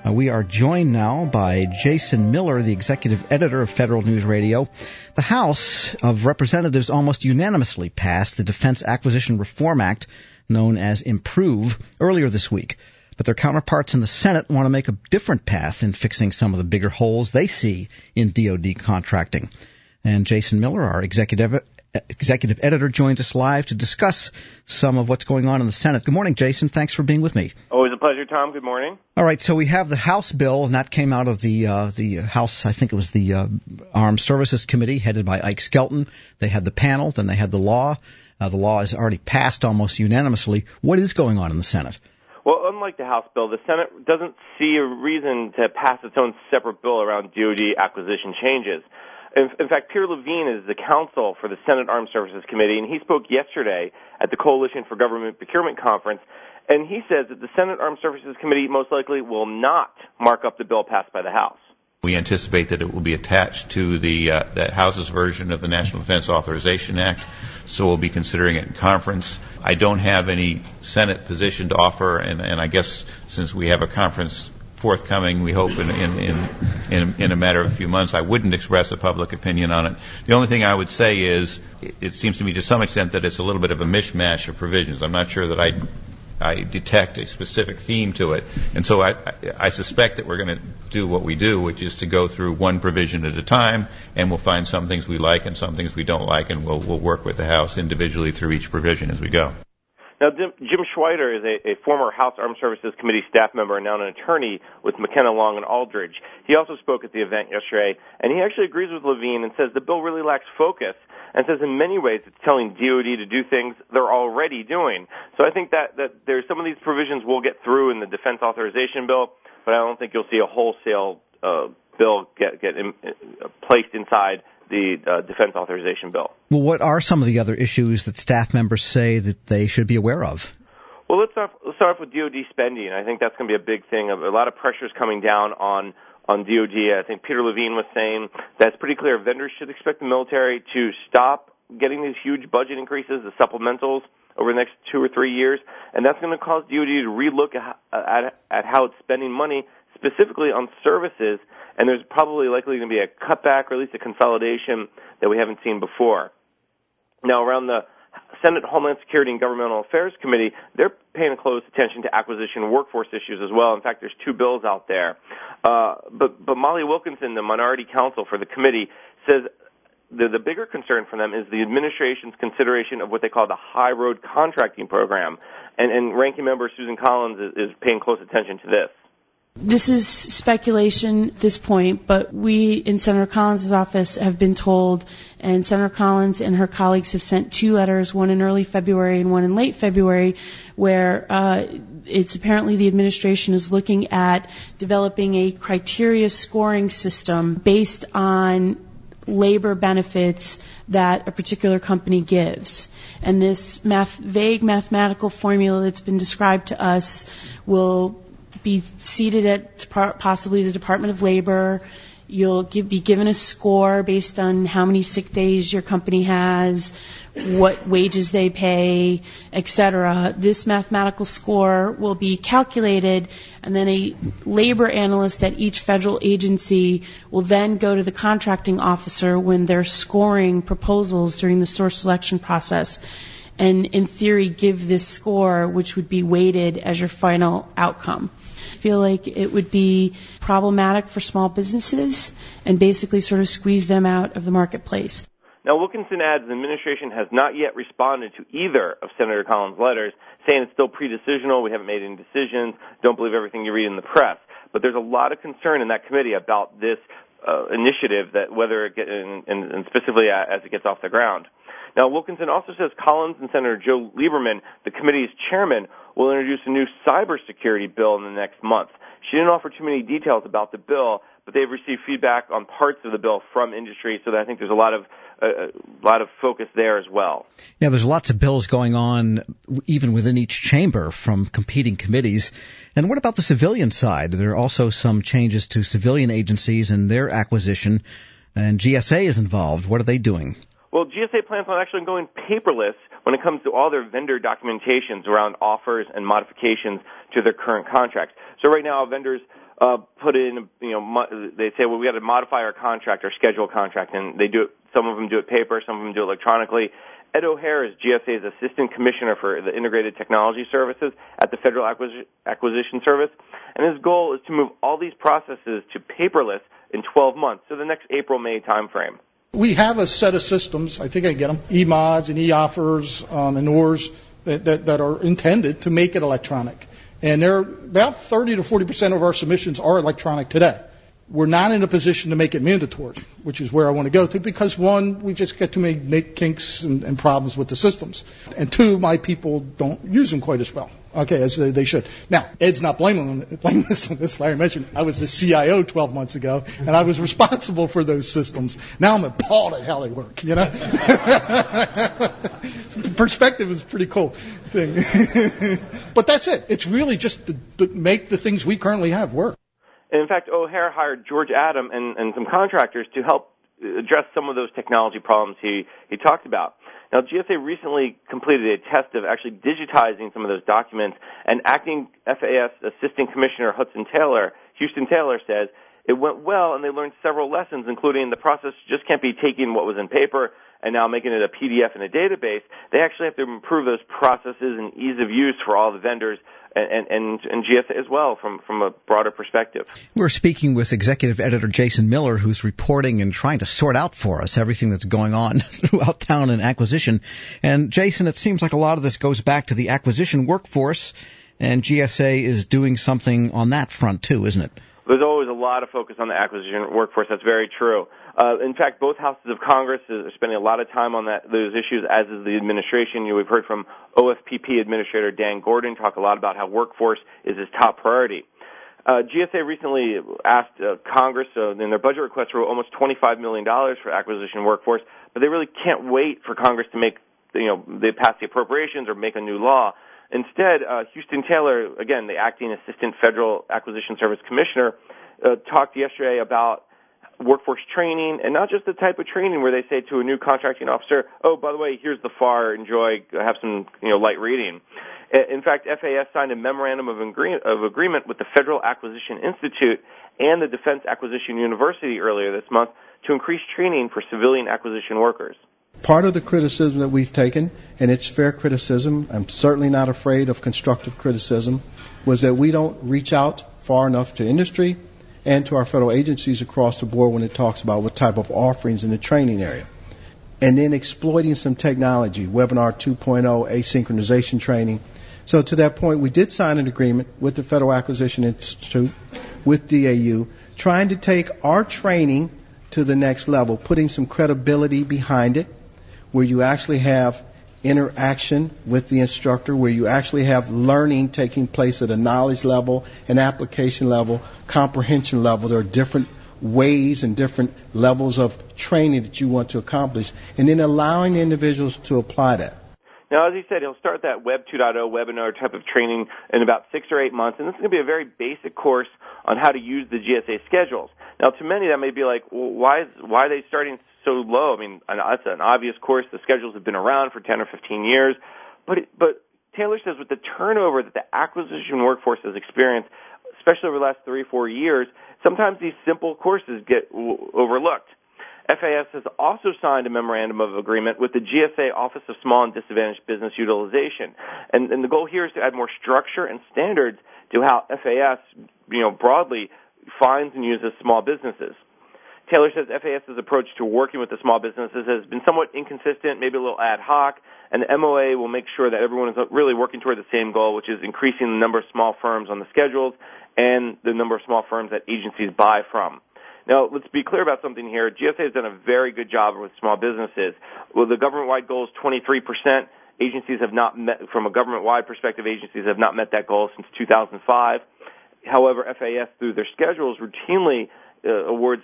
We are joined now by Jason Miller, the executive editor of Federal News Radio. The House of Representatives almost unanimously passed the Defense Acquisition Reform Act, known as IMPROVE, earlier this week. But their counterparts in the Senate want to make a different path in fixing some of the bigger holes they see in DoD contracting. And Jason Miller, our executive editor, joins us live to discuss some of what's going on in the Senate. Good morning, Jason. Thanks for being with me. Always a pleasure, Tom. Good morning. All right, so we have the House bill, and that came out of the House, I think it was the Armed Services Committee, headed by Ike Skelton. They had the panel, then they had the law. The law is already passed almost unanimously. What is going on in the Senate? Well, unlike the House bill, the Senate doesn't see a reason to pass its own separate bill around DoD acquisition changes. In fact, Peter Levine is the counsel for the Senate Armed Services Committee, and he spoke yesterday at the Coalition for Government Procurement Conference, and he says that the Senate Armed Services Committee most likely will not mark up the bill passed by the House. We anticipate that it will be attached to the House's version of the National Defense Authorization Act, so we'll be considering it in conference. I don't have any Senate position to offer, and I guess since we have a conference forthcoming, we hope in a matter of a few months, I wouldn't express a public opinion on it. The only thing I would say is it seems to me to some extent that it's a little bit of a mishmash of provisions. I'm not sure that I detect a specific theme to it. And so I suspect that we're going to do what we do, which is to go through one provision at a time, and we'll find some things we like and some things we don't like, and we'll work with the House individually through each provision as we go. Now, Jim Schweider is a former House Armed Services Committee staff member and now an attorney with McKenna, Long, and Aldridge. He also spoke at the event yesterday, and he actually agrees with Levine and says the bill really lacks focus and says in many ways it's telling DoD to do things they're already doing. So I think that there's some of these provisions we'll get through in the defense authorization bill, but I don't think you'll see a wholesale bill get placed inside the defense authorization bill. Well, what are some of the other issues that staff members say that they should be aware of? Well, let's start off with DoD spending. I think that's going to be a big thing. A lot of pressure is coming down on DoD. I think Peter Levine was saying that it's pretty clear vendors should expect the military to stop getting these huge budget increases, the supplementals, over the next 2 or 3 years, and that's going to cause DoD to relook at how it's spending money, specifically on services, and there's probably likely going to be a cutback or at least a consolidation that we haven't seen before. Now, around the Senate Homeland Security and Governmental Affairs Committee, they're paying close attention to acquisition workforce issues as well. In fact, there's 2 bills out there. But Molly Wilkinson, the minority counsel for the committee, says the bigger concern for them is the administration's consideration of what they call the high road contracting program. And Ranking Member Susan Collins is paying close attention to this. This is speculation at this point, but we in Senator Collins' office have been told, and Senator Collins and her colleagues have sent 2 letters, one in early February and one in late February, where it's apparently the administration is looking at developing a criteria scoring system based on labor benefits that a particular company gives. And this vague mathematical formula that's been described to us will be seated at possibly the Department of Labor. You'll be given a score based on how many sick days your company has, what wages they pay, etc. This mathematical score will be calculated, and then a labor analyst at each federal agency will then go to the contracting officer when they're scoring proposals during the source selection process, and in theory give this score, which would be weighted as your final outcome. I feel like it would be problematic for small businesses and basically sort of squeeze them out of the marketplace. Now, Wilkinson adds the administration has not yet responded to either of Senator Collins' letters, saying it's still pre-decisional, we haven't made any decisions, don't believe everything you read in the press. But there's a lot of concern in that committee about this initiative, that whether it and specifically as it gets off the ground. Now, Wilkinson also says Collins and Senator Joe Lieberman, the committee's chairman, will introduce a new cybersecurity bill in the next month. She didn't offer too many details about the bill, but they've received feedback on parts of the bill from industry, so that I think there's a lot of focus there as well. Yeah, there's lots of bills going on even within each chamber from competing committees. And what about the civilian side? There are also some changes to civilian agencies and their acquisition, and GSA is involved. What are they doing? Well, GSA plans on actually going paperless when it comes to all their vendor documentations around offers and modifications to their current contracts. So right now, vendors put in, they say, well, we got to modify our contract, our schedule contract, and they do it. Some of them do it paper, some of them do it electronically. Ed O'Hare is GSA's Assistant Commissioner for the Integrated Technology Services at the Federal Acquisition Service, and his goal is to move all these processes to paperless in 12 months, so the next April-May timeframe. We have a set of systems, I think I get them, eMods and eOffers and ORs that are intended to make it electronic. And they're about 30 to 40% of our submissions are electronic today. We're not in a position to make it mandatory, which is where I want to go to, because one, we just get too many kinks and problems with the systems. And two, my people don't use them quite as well, as they should. Now, Ed's not blaming this on this. Larry mentioned I was the CIO 12 months ago, and I was responsible for those systems. Now I'm appalled at how they work, Perspective is a pretty cool thing. But that's it. It's really just to make the things we currently have work. In fact, O'Hare hired George Adam and some contractors to help address some of those technology problems he talked about. Now, GSA recently completed a test of actually digitizing some of those documents, and acting FAS Assistant Commissioner Houston Taylor says it went well, and they learned several lessons, including the process just can't be taking what was in paper and now making it a PDF in a database. They actually have to improve those processes and ease of use for all the vendors and GSA as well from a broader perspective. We're speaking with Executive Editor Jason Miller, who's reporting and trying to sort out for us everything that's going on throughout town in acquisition. And Jason, it seems like a lot of this goes back to the acquisition workforce, and GSA is doing something on that front too, isn't it? There's always a lot of focus on the acquisition workforce. That's very true. In fact, both houses of Congress are spending a lot of time on those issues, as is the administration. We've heard from OFPP Administrator Dan Gordon talk a lot about how workforce is his top priority. GSA recently asked Congress in their budget request for almost $25 million for acquisition workforce, but they really can't wait for Congress to make, they pass the appropriations or make a new law. Instead, Houston Taylor, again, the acting Assistant Federal Acquisition Service Commissioner, talked yesterday about workforce training, and not just the type of training where they say to a new contracting officer, oh, by the way, here's the FAR, enjoy, have some light reading. In fact, FAS signed a memorandum of agreement with the Federal Acquisition Institute and the Defense Acquisition University earlier this month to increase training for civilian acquisition workers. Part of the criticism that we've taken, and it's fair criticism, I'm certainly not afraid of constructive criticism, was that we don't reach out far enough to industry and to our federal agencies across the board when it talks about what type of offerings in the training area. And then exploiting some technology, Webinar 2.0, asynchronization training. So to that point, we did sign an agreement with the Federal Acquisition Institute, with DAU, trying to take our training to the next level, putting some credibility behind it, where you actually have interaction with the instructor, where you actually have learning taking place at a knowledge level, an application level, comprehension level. There are different ways and different levels of training that you want to accomplish, and then allowing the individuals to apply that. Now, as he said, he'll start that Web 2.0 webinar type of training in about 6 or 8 months, and this is going to be a very basic course on how to use the GSA schedules. Now, to many, that may be like, well, why are they starting so low? I mean, that's an obvious course. The schedules have been around for 10 or 15 years. But Taylor says with the turnover that the acquisition workforce has experienced, especially over the last 3 or 4 years, sometimes these simple courses get overlooked. FAS has also signed a memorandum of agreement with the GSA Office of Small and Disadvantaged Business Utilization. And the goal here is to add more structure and standards to how FAS, broadly finds and uses small businesses. Taylor says FAS's approach to working with the small businesses has been somewhat inconsistent, maybe a little ad hoc, and the MOA will make sure that everyone is really working toward the same goal, which is increasing the number of small firms on the schedules and the number of small firms that agencies buy from. Now, let's be clear about something here. GSA has done a very good job with small businesses. Well, the government-wide goal is 23%. Agencies have not met, from a government-wide perspective, agencies have not met that goal since 2005. However, FAS, through their schedules, routinely awards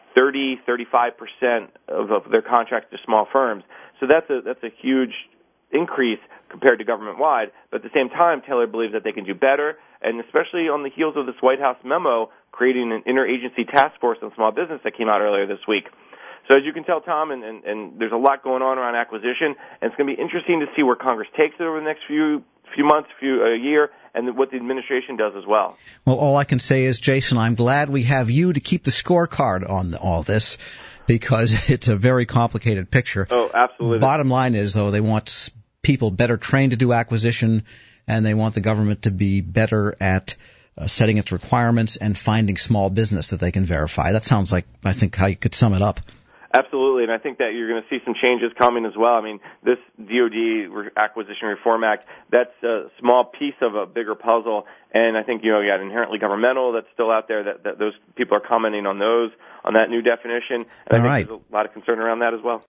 30-35% of their contracts to small firms. So that's a huge increase compared to government-wide. But at the same time, Taylor believes that they can do better, and especially on the heels of this White House memo creating an interagency task force on small business that came out earlier this week. So as you can tell, Tom, and there's a lot going on around acquisition, and it's going to be interesting to see where Congress takes it over the next few months, a year, and what the administration does as well. Well, all I can say is, Jason, I'm glad we have you to keep the scorecard on all this, because it's a very complicated picture. Oh, absolutely. Bottom line is, though, they want people better trained to do acquisition, and they want the government to be better at setting its requirements and finding small business that they can verify. That sounds like, I think, how you could sum it up. Absolutely, and I think that you're going to see some changes coming as well. I mean, this DoD Acquisition Reform Act, that's a small piece of a bigger puzzle, and I think, you got inherently governmental that's still out there, that those people are commenting on that new definition, and I think there's a lot of concern around that as well.